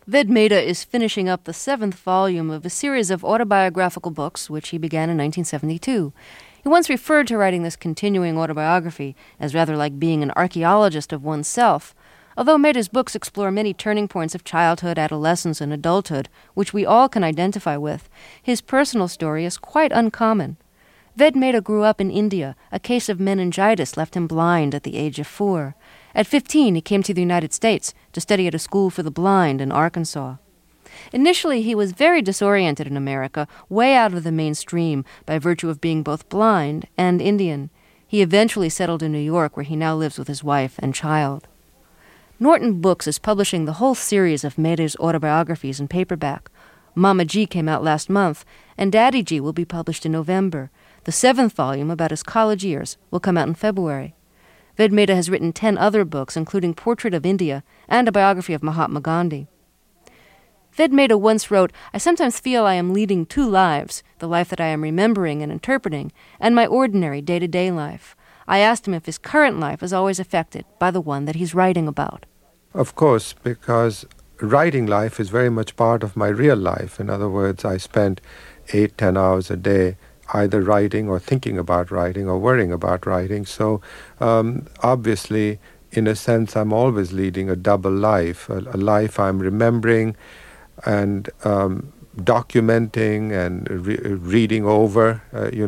Ved Mehta is finishing up the 7th volume of a series of autobiographical books, which he began in 1972. He once referred to writing this continuing autobiography as rather like being an archaeologist of oneself. Although Mehta's books explore many turning points of childhood, adolescence, and adulthood, which we all can identify with, his personal story is quite uncommon. Ved Mehta grew up in India. A case of meningitis left him blind at the age of 4. At 15, he came to the United States to study at a school for the blind in Arkansas. Initially, he was very disoriented in America, way out of the mainstream, by virtue of being both blind and Indian. He eventually settled in New York, where he now lives with his wife and child. Norton Books is publishing the whole series of Mehta's autobiographies in paperback. Mama G came out last month, and Daddy G will be published in November. The 7th volume, about his college years, will come out in February. Ved Mehta has written 10 other books, including Portrait of India and a biography of Mahatma Gandhi. Ved Mehta once wrote, "I sometimes feel I am leading 2 lives, the life that I am remembering and interpreting, and my ordinary day-to-day life." I asked him if his current life is always affected by the one that he's writing about. Of course, because writing life is very much part of my real life. In other words, I spend 8-10 hours a day either writing or thinking about writing or worrying about writing. So obviously, in a sense, I'm always leading a double life, a life I'm remembering and documenting and reading over.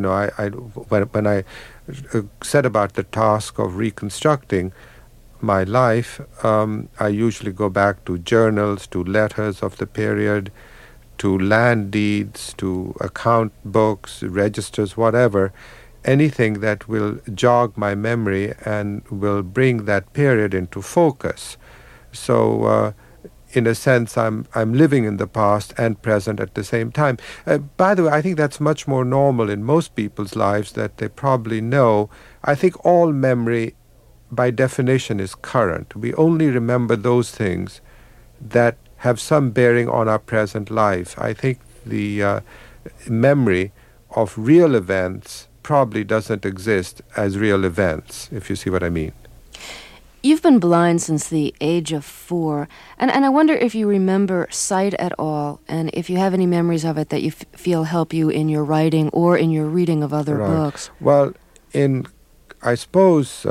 When I set about the task of reconstructing my life, I usually go back to journals, to letters of the period, to land deeds, to account books, registers, whatever, anything that will jog my memory and will bring that period into focus. So, in a sense, I'm living in the past and present at the same time. By the way, I think that's much more normal in most people's lives, that they probably know. I think all memory, by definition, is current. We only remember those things that have some bearing on our present life. I think the memory of real events probably doesn't exist as real events, if you see what I mean. You've been blind since the age of 4, and I wonder if you remember sight at all, and if you have any memories of it that you feel help you in your writing or in your reading of other books. Well, I suppose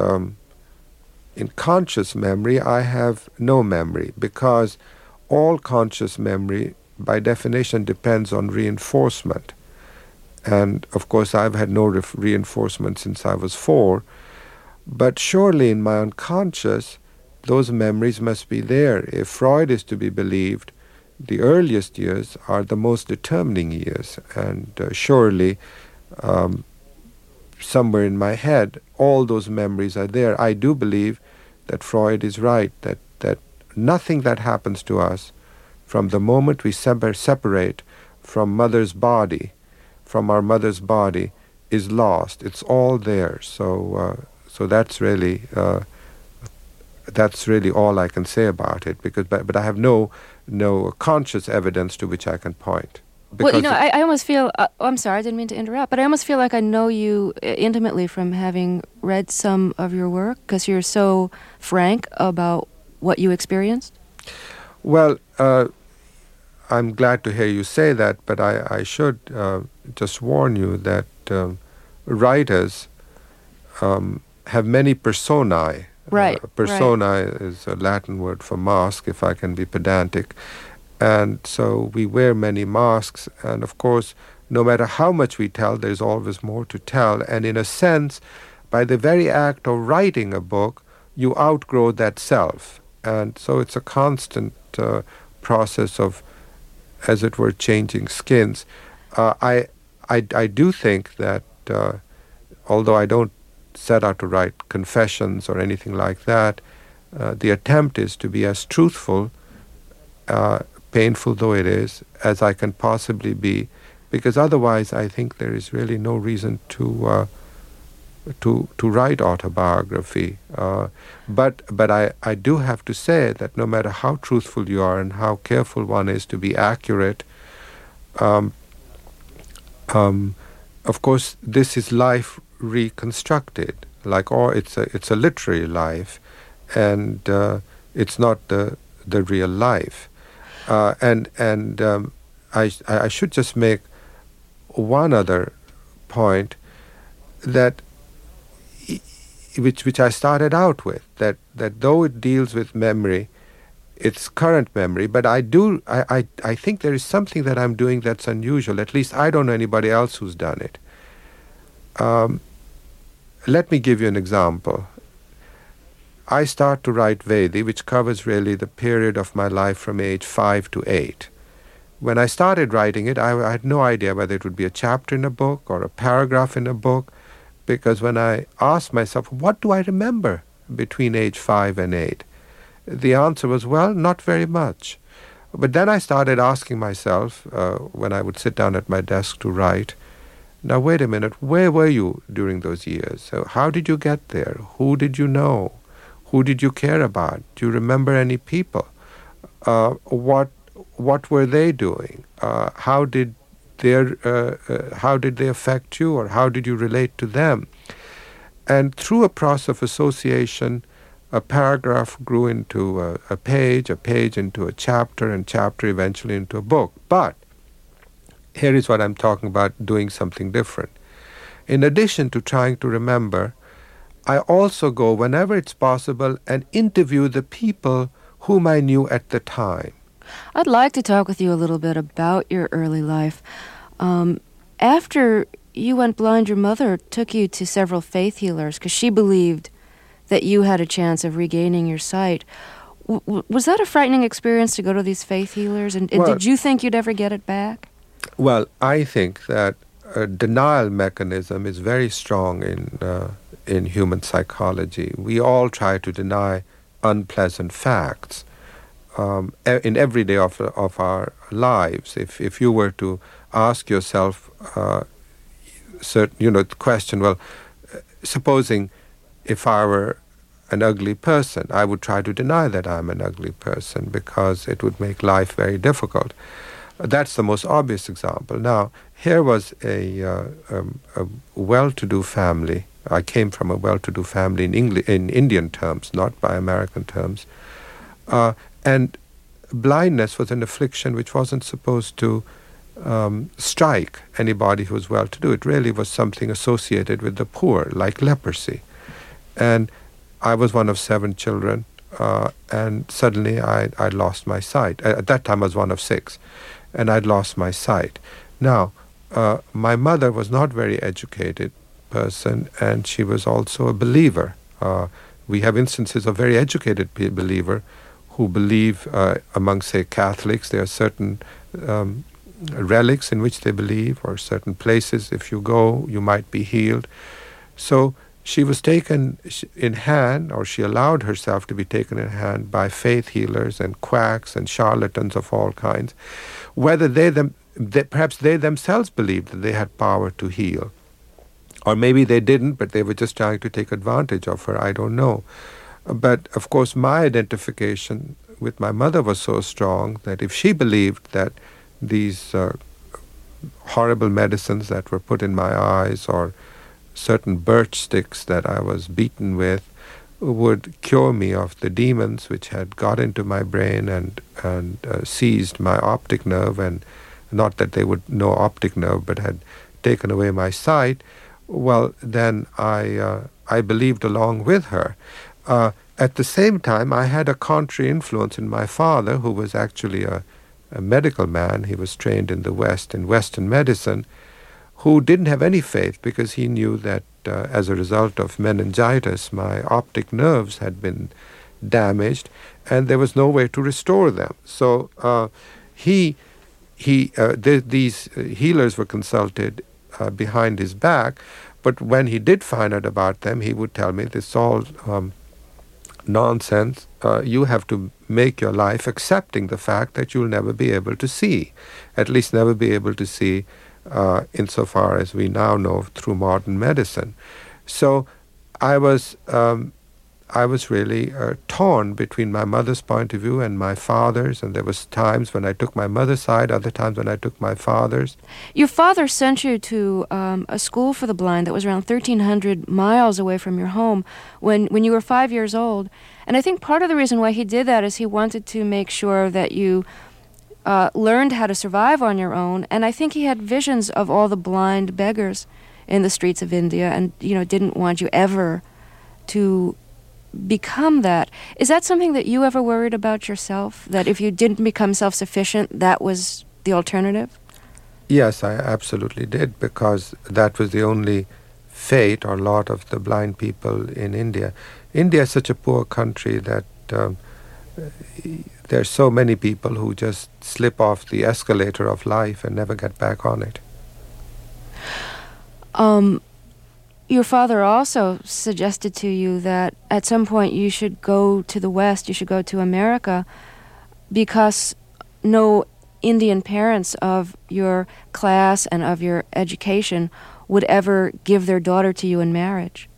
in conscious memory, I have no memory, because all conscious memory, by definition, depends on reinforcement. And, of course, I've had no reinforcement since I was 4. But surely in my unconscious, those memories must be there. If Freud is to be believed, the earliest years are the most determining years. And surely, somewhere in my head, all those memories are there. I do believe that Freud is right, that nothing that happens to us from the moment we separate from mother's body, from our mother's body, is lost. It's all there. So that's really all I can say about it. But I have no conscious evidence to which I can point. Well, I almost feel. I'm sorry, I didn't mean to interrupt, but I almost feel like I know you intimately from having read some of your work, because you're so frank about what you experienced. Well, I'm glad to hear you say that, but I should just warn you that writers have many personae. Right. Persona is a Latin word for mask, if I can be pedantic. And so we wear many masks, and of course, no matter how much we tell, there's always more to tell. And in a sense, by the very act of writing a book, you outgrow that self. And so it's a constant process of, as it were, changing skins. I do think that, although I don't set out to write confessions or anything like that, the attempt is to be as truthful, painful though it is, as I can possibly be, because otherwise I think there is really no reason to write autobiography. But I do have to say that no matter how truthful you are and how careful one is to be accurate, of course this is life reconstructed. It's a literary life, and it's not the real life. I should just make one other point that which I started out with, that though it deals with memory, it's current memory, but I think there is something that I'm doing that's unusual. At least I don't know anybody else who's done it. Let me give you an example. I start to write Vedi, which covers really the period of my life from age 5 to 8. When I started writing it, I had no idea whether it would be a chapter in a book or a paragraph in a book, because when I asked myself, what do I remember between age 5 and 8? The answer was, well, not very much. But then I started asking myself, when I would sit down at my desk to write, now wait a minute, where were you during those years? So how did you get there? Who did you know? Who did you care about? Do you remember any people? What were they doing? How did they affect you, or how did you relate to them? And through a process of association, a paragraph grew into a page into a chapter, and chapter eventually into a book. But here is what I'm talking about, doing something different. In addition to trying to remember, I also go, whenever it's possible, and interview the people whom I knew at the time. I'd like to talk with you a little bit about your early life. After you went blind, your mother took you to several faith healers because she believed that you had a chance of regaining your sight. Was that a frightening experience to go to these faith healers? And did you think you'd ever get it back? Well, I think that a denial mechanism is very strong in human psychology. We all try to deny unpleasant facts in every day of our lives. If you were to ask yourself the question, well, supposing if I were an ugly person, I would try to deny that I'm an ugly person because it would make life very difficult. That's the most obvious example. Now, here was a well-to-do family. I came from a well-to-do family in Indian terms, not by American terms. And blindness was an affliction which wasn't supposed to strike anybody who was well-to-do. It really was something associated with the poor, like leprosy. And I was one of 7 children, and suddenly I lost my sight. At that time I was one of 6, and I'd lost my sight. Now, my mother was not very educated person, and she was also a believer. We have instances of very educated believer who believe, among, say, Catholics, there are certain relics in which they believe, or certain places, if you go, you might be healed. So she was taken in hand, or she allowed herself to be taken in hand by faith healers and quacks and charlatans of all kinds, whether perhaps they themselves believed that they had power to heal. Or maybe they didn't, but they were just trying to take advantage of her, I don't know. But, of course, my identification with my mother was so strong that if she believed that these horrible medicines that were put in my eyes, or certain birch sticks that I was beaten with, would cure me of the demons which had got into my brain and seized my optic nerve, and not that they would know optic nerve, but had taken away my sight, well, then I believed along with her. At the same time, I had a contrary influence in my father, who was actually a medical man. He was trained in the West, in Western medicine, who didn't have any faith because he knew that as a result of meningitis, my optic nerves had been damaged, and there was no way to restore them. So these healers were consulted behind his back, but when he did find out about them, he would tell me, this is all nonsense. You have to make your life accepting the fact that you'll never be able to see, at least never be able to see insofar as we now know through modern medicine. So I was really torn between my mother's point of view and my father's, and there was times when I took my mother's side, other times when I took my father's. Your father sent you to a school for the blind that was around 1,300 miles away from your home when you were 5 years old. And I think part of the reason why he did that is he wanted to make sure that you learned how to survive on your own, and I think he had visions of all the blind beggars in the streets of India, and didn't want you ever to become that. Is that something that you ever worried about yourself? That if you didn't become self-sufficient, that was the alternative? Yes, I absolutely did, because that was the only fate or lot of the blind people in India. India is such a poor country that there's so many people who just slip off the escalator of life and never get back on it. Your father also suggested to you that at some point you should go to the West, you should go to America, because no Indian parents of your class and of your education would ever give their daughter to you in marriage.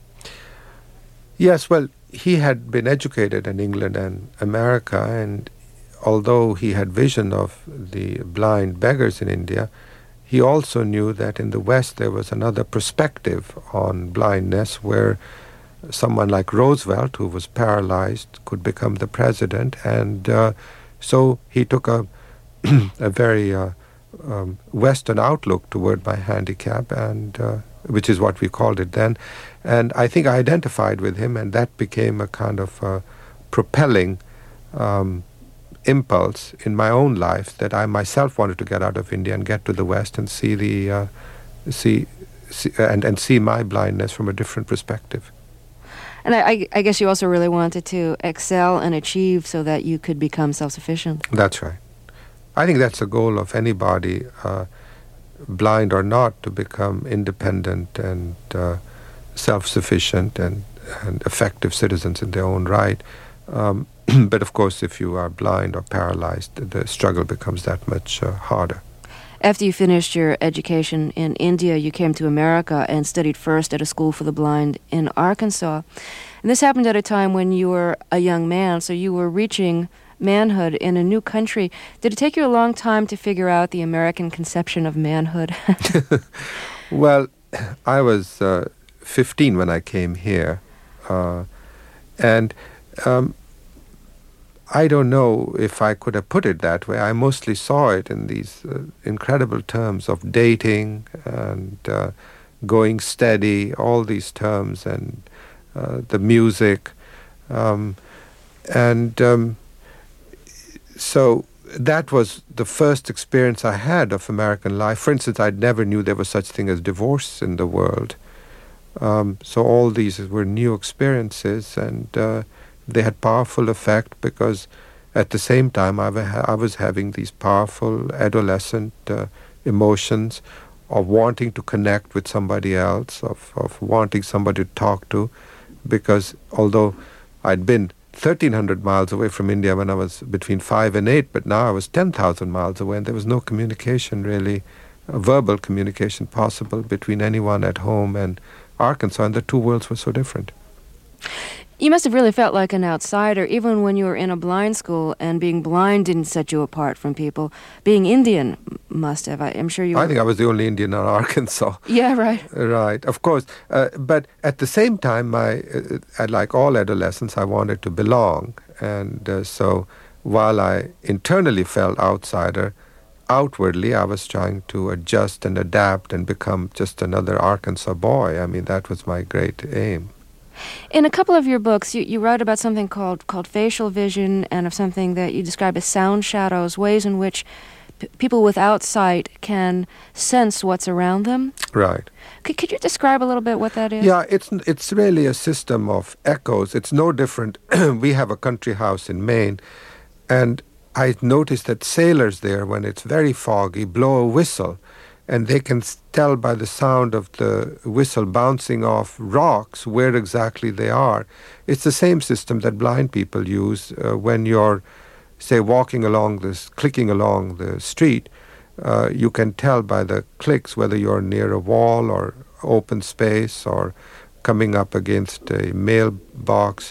Yes, well, he had been educated in England and America, and although he had vision of the blind beggars in India, he also knew that in the West there was another perspective on blindness, where someone like Roosevelt, who was paralyzed, could become the president. And so he took a very Western outlook toward my handicap, and which is what we called it then. And I think I identified with him, and that became a kind of propelling impulse in my own life, that I myself wanted to get out of India and get to the West and see my blindness from a different perspective. And I guess you also really wanted to excel and achieve so that you could become self-sufficient. That's right. I think that's a goal of anybody, blind or not, to become independent and self-sufficient and effective citizens in their own right. But of course, if you are blind or paralyzed, the struggle becomes that much harder. After you finished your education in India, you came to America and studied first at a school for the blind in Arkansas. And this happened at a time when you were a young man, so you were reaching manhood in a new country. Did it take you a long time to figure out the American conception of manhood? Well, I was 15 when I came here, and I don't know if I could have put it that way. I mostly saw it in these incredible terms of dating and going steady, all these terms, and the music. So that was the first experience I had of American life. For instance, I never knew there was such thing as divorce in the world. So all these were new experiences, and they had powerful effect, because at the same time I was having these powerful adolescent emotions of wanting to connect with somebody else, of wanting somebody to talk to, because although I'd been 1,300 miles away from India when I was between 5 and 8, but now I was 10,000 miles away, and there was no communication really, verbal communication possible between anyone at home and Arkansas, and the two worlds were so different. You must have really felt like an outsider, even when you were in a blind school, and being blind didn't set you apart from people. Being Indian must have. I'm sure you were. I think I was the only Indian in Arkansas. Yeah, right. Right, of course. But at the same time, like all adolescents, I wanted to belong. And so while I internally felt outsider, outwardly I was trying to adjust and adapt and become just another Arkansas boy. I mean, that was my great aim. In a couple of your books, you write about something called facial vision, and of something that you describe as sound shadows, ways in which people without sight can sense what's around them. Right. Could you describe a little bit what that is? Yeah, it's really a system of echoes. It's no different. We have a country house in Maine, and I noticed that sailors there, when it's very foggy, blow a whistle, and they can tell by the sound of the whistle bouncing off rocks where exactly they are. It's the same system that blind people use when you're, say, clicking along the street. You can tell by the clicks whether you're near a wall or open space or coming up against a mailbox.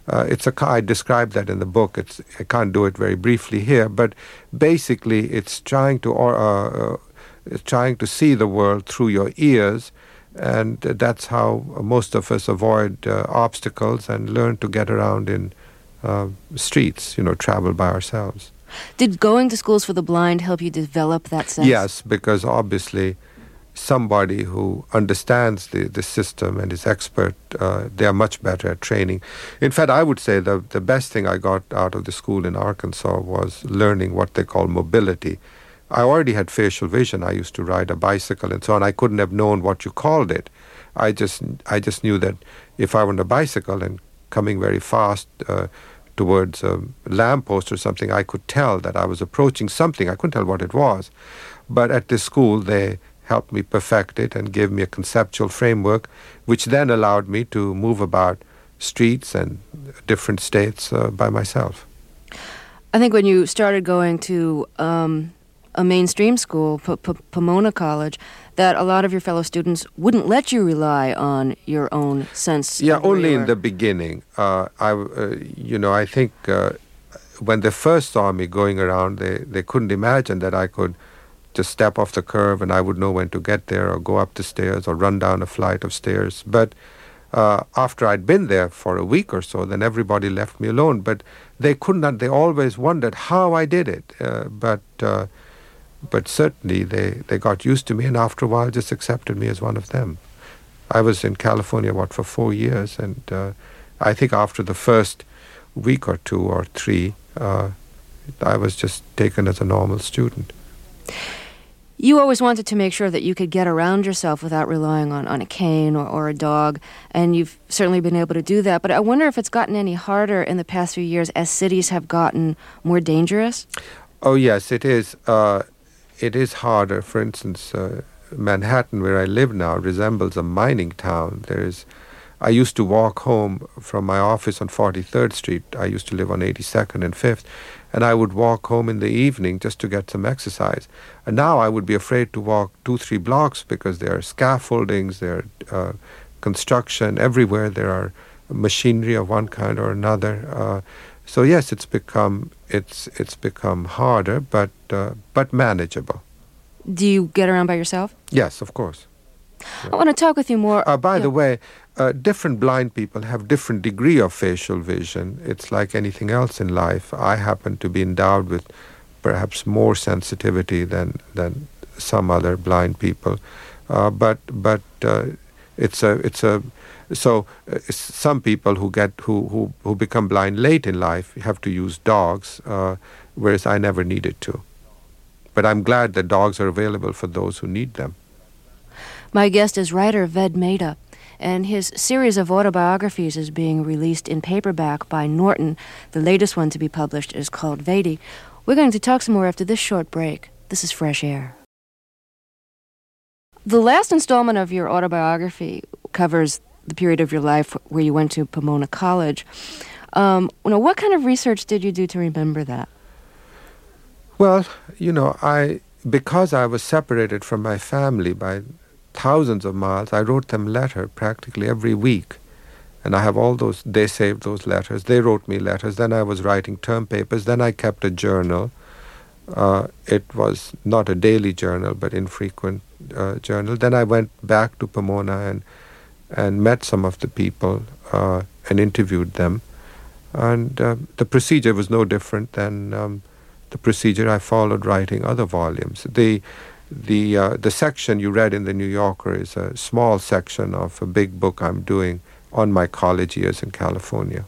I describe that in the book. I can't do it very briefly here, but basically it's trying to see the world through your ears, and that's how most of us avoid obstacles and learn to get around in streets, travel by ourselves. Did going to schools for the blind help you develop that sense? Yes, because obviously somebody who understands the system and is expert, they are much better at training. In fact, I would say the best thing I got out of the school in Arkansas was learning what they call mobility. I already had facial vision. I used to ride a bicycle and so on. I couldn't have known what you called it. I just knew that if I were on a bicycle and coming very fast towards a lamppost or something, I could tell that I was approaching something. I couldn't tell what it was. But at this school, they helped me perfect it and gave me a conceptual framework, which then allowed me to move about streets and different states by myself. I think when you started going to a mainstream school, Pomona College, that a lot of your fellow students wouldn't let you rely on your own sense. Yeah, only in the beginning. I think when they first saw me going around, they couldn't imagine that I could just step off the curb and I would know when to get there or go up the stairs or run down a flight of stairs. But after I'd been there for a week or so, then everybody left me alone. But they always wondered how I did it. But certainly they got used to me and after a while just accepted me as one of them. I was in California, for 4 years, and I think after the first week or 2 or 3, I was just taken as a normal student. You always wanted to make sure that you could get around yourself without relying on a cane or a dog, and you've certainly been able to do that. But I wonder if it's gotten any harder in the past few years as cities have gotten more dangerous? Oh, yes, it is. It is harder. For instance, Manhattan, where I live now, resembles a mining town. I used to walk home from my office on 43rd Street. I used to live on 82nd and 5th. And I would walk home in the evening just to get some exercise. And now I would be afraid to walk 2-3 blocks because there are scaffoldings, there are construction everywhere. There are machinery of one kind or another. So yes, it's become harder, but manageable. Do you get around by yourself? Yes, of course. Yeah. I want to talk with you more. By the way, different blind people have different degree of facial vision. It's like anything else in life. I happen to be endowed with perhaps more sensitivity than some other blind people. But some people who become blind late in life have to use dogs, whereas I never needed to. But I'm glad that dogs are available for those who need them. My guest is writer Ved Mehta, and his series of autobiographies is being released in paperback by Norton. The latest one to be published is called Vedi. We're going to talk some more after this short break. This is Fresh Air. The last installment of your autobiography covers the period of your life where you went to Pomona College. What kind of research did you do to remember that? Well, because I was separated from my family by thousands of miles, I wrote them letters practically every week. And I have all those, they saved those letters. They wrote me letters. Then I was writing term papers. Then I kept a journal. It was not a daily journal, but infrequent journal. Then I went back to Pomona and met some of the people and interviewed them. And the procedure was no different than the procedure I followed writing other volumes. The section you read in the New Yorker is a small section of a big book I'm doing on my college years in California.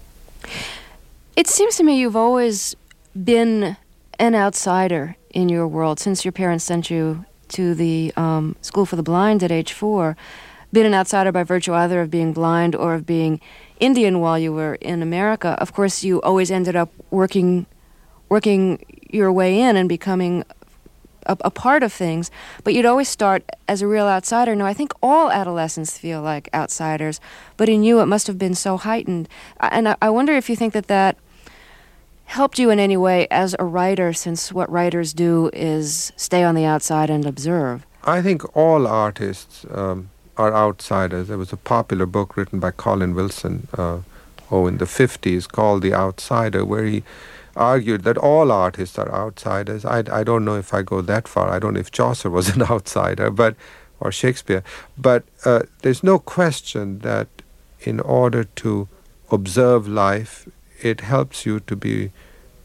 It seems to me you've always been an outsider in your world since your parents sent you to the School for the Blind at age 4. Been an outsider by virtue either of being blind or of being Indian while you were in America. Of course, you always ended up working your way in and becoming a part of things, but you'd always start as a real outsider. Now, I think all adolescents feel like outsiders, but in you it must have been so heightened. And I wonder if you think that helped you in any way as a writer, since what writers do is stay on the outside and observe. I think all artists are outsiders. There was a popular book written by Colin Wilson in the 50s called The Outsider, where he argued that all artists are outsiders. I don't know if I go that far. I don't know if Chaucer was an outsider, or Shakespeare. But there's no question that in order to observe life, it helps you to be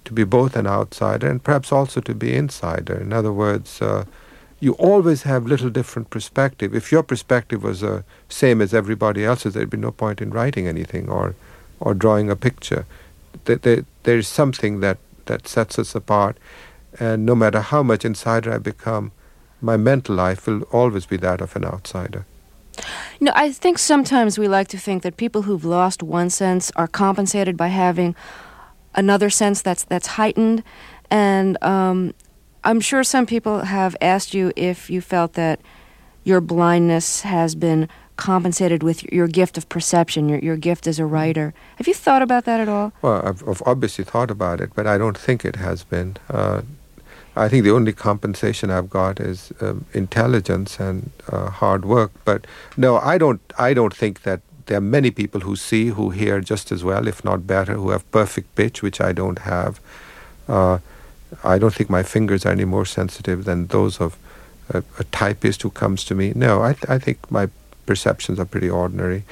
to be both an outsider and perhaps also to be insider. In other words, you always have little different perspective. If your perspective was same as everybody else's, there'd be no point in writing anything or drawing a picture. There is something that sets us apart, and no matter how much insider I become, my mental life will always be that of an outsider. No, I think sometimes we like to think that people who've lost one sense are compensated by having another sense that's heightened, and I'm sure some people have asked you if you felt that your blindness has been compensated with your gift of perception, your gift as a writer. Have you thought about that at all? Well, I've obviously thought about it, but I don't think it has been. I think the only compensation I've got is intelligence and hard work. But no, I don't think that there are many people who see, who hear just as well, if not better, who have perfect pitch, which I don't have. I don't think my fingers are any more sensitive than those of a typist who comes to me. No, I think my perceptions are pretty ordinary.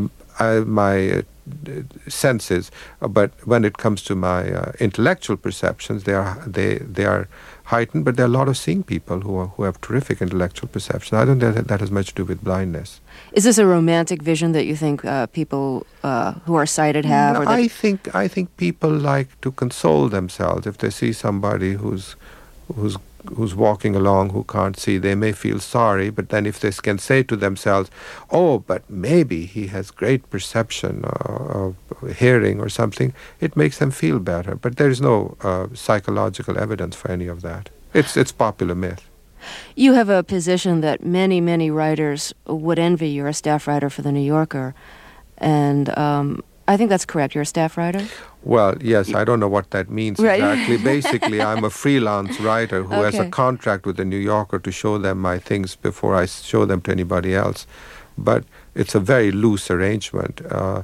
My senses, but when it comes to my intellectual perceptions, they are heightened. But there are a lot of seeing people who have terrific intellectual perception. I don't think that has much to do with blindness. Is this a romantic vision that you think people who are sighted have? No, or that I think people like to console themselves if they see somebody who's walking along who can't see. They may feel sorry, but then if they can say to themselves, "Oh, but maybe he has great perception of hearing or something," it makes them feel better. But there is no psychological evidence for any of that. It's popular myth. You have a position that many writers would envy. You're a staff writer for The New Yorker, and I think that's correct. You're a staff writer? Well, yes, I don't know what that means right. exactly. Basically, I'm a freelance writer who has a contract with The New Yorker to show them my things before I show them to anybody else. But it's a very loose arrangement.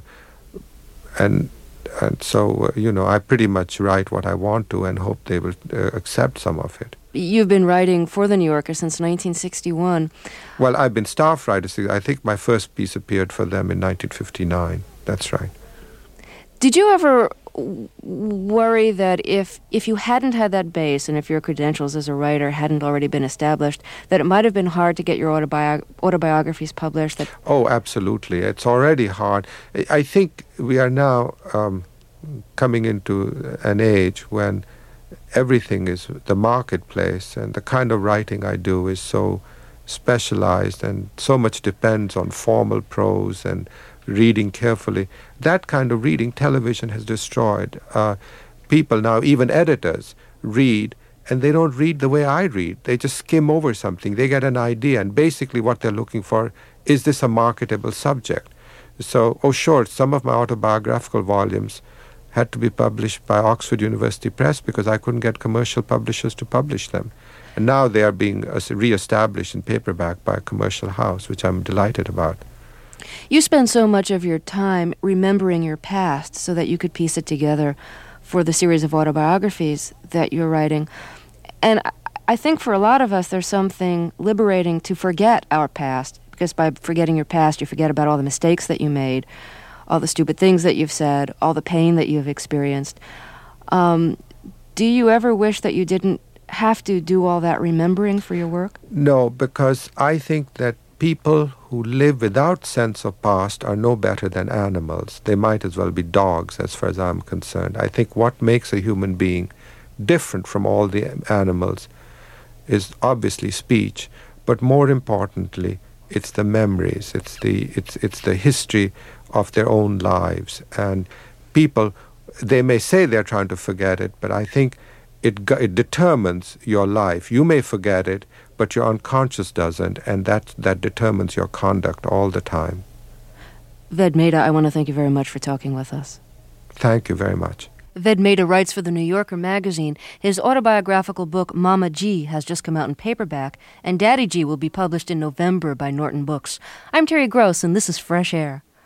And so, I pretty much write what I want to and hope they will accept some of it. You've been writing for The New Yorker since 1961. Well, I've been staff writer. I think my first piece appeared for them in 1959. That's right. Did you ever worry that if you hadn't had that base and if your credentials as a writer hadn't already been established, that it might have been hard to get your autobiographies published? Oh, absolutely. It's already hard. I think we are now coming into an age when everything is the marketplace, and the kind of writing I do is so specialized and so much depends on formal prose and reading carefully. That kind of reading television has destroyed. People now, even editors, read, and they don't read the way I read. They just skim over something. They get an idea, and basically what they're looking for, is this a marketable subject? So, sure, some of my autobiographical volumes had to be published by Oxford University Press because I couldn't get commercial publishers to publish them. And now they are being re-established in paperback by a commercial house, which I'm delighted about. You spend so much of your time remembering your past so that you could piece it together for the series of autobiographies that you're writing. And I think for a lot of us, there's something liberating to forget our past, because by forgetting your past, you forget about all the mistakes that you made, all the stupid things that you've said, all the pain that you've experienced. Do you ever wish that you didn't have to do all that remembering for your work? No, because I think that people who live without sense of past are no better than animals. They might as well be dogs, as far as I'm concerned. I think what makes a human being different from all the animals is obviously speech, but more importantly, it's the memories. It's the history of their own lives. And people, they may say they're trying to forget it, but I think it determines your life. You may forget it, but your unconscious doesn't, and that determines your conduct all the time. Ved Mehta, I want to thank you very much for talking with us. Thank you very much. Ved Mehta writes for The New Yorker magazine. His autobiographical book, Mama G, has just come out in paperback, and Daddy G will be published in November by Norton Books. I'm Terry Gross, and this is Fresh Air.